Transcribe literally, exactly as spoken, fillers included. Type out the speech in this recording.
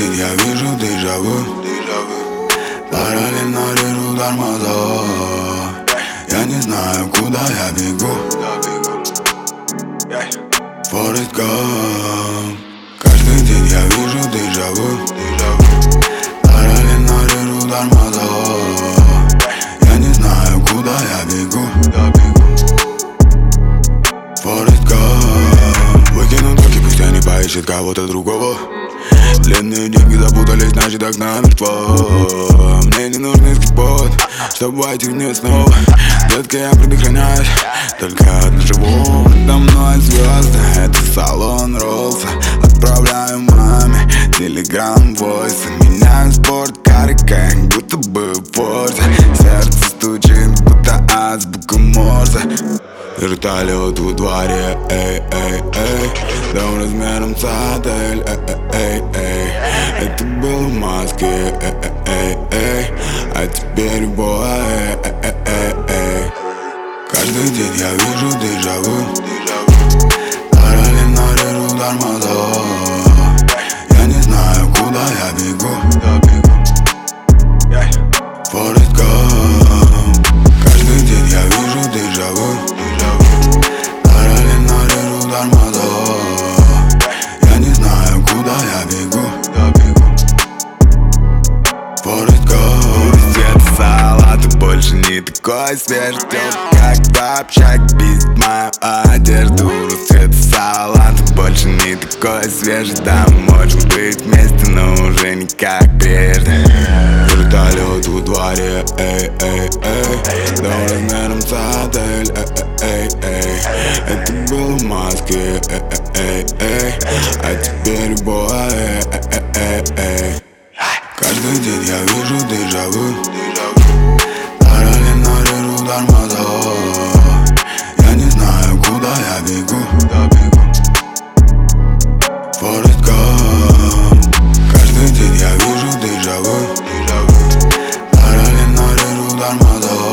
день я вижу дежавю. Параллельно режу тормоза. Я не знаю, куда я бегу. Форест Гамп. Каждый день я вижу дежавю. Параллельно режу тормоза. Я не знаю, куда я бегу. Форест Гамп. Выкину токи, пусть они поищут кого-то другого. Длинные деньги запутались, значит окна мертво. Мне не нужен скипот, чтобы войти в нее снова. Детка, я предохраняюсь, только одну живу. Надо мной звезды, это салон Роллса. Отправляю маме телеграм войсы. Меняю спорткары, как будто бы форса. Сердце стучит, будто азбука Морзе. Вертолет во дворе, эй, эй, эй. Дом размером с отель, эй, эй, эй. Это было в Москве, эй, эй, эй. А теперь бой, эй, эй, эй, эй. Каждый день я вижу дежавю. Параллельно режу тормоза. Я не знаю, куда я бегу. Форест Гамп. Каждый день я вижу дежавю. Параллельно режу тормоза. Я не знаю, куда я бегу. Форест Гамп. Цвет салата больше не такой свежий. Как в общаге бесит мою одежду. Цвет салата больше не такой свежий. Да, можем быть вместе, но уже не как прежде. Вертолет во дворе, эй, эй, эй. Дом размером с отель, эй, эй, эй. Это было в Москве, эй, эй, эй. А теперь бой, эй, эй, эй, эй. Каждый день я вижу дежавю. Параллельно режу тормоза. Я не знаю, куда я бегу. Форест Гамп. Каждый день я вижу дежавю. Параллельно режу тормоза.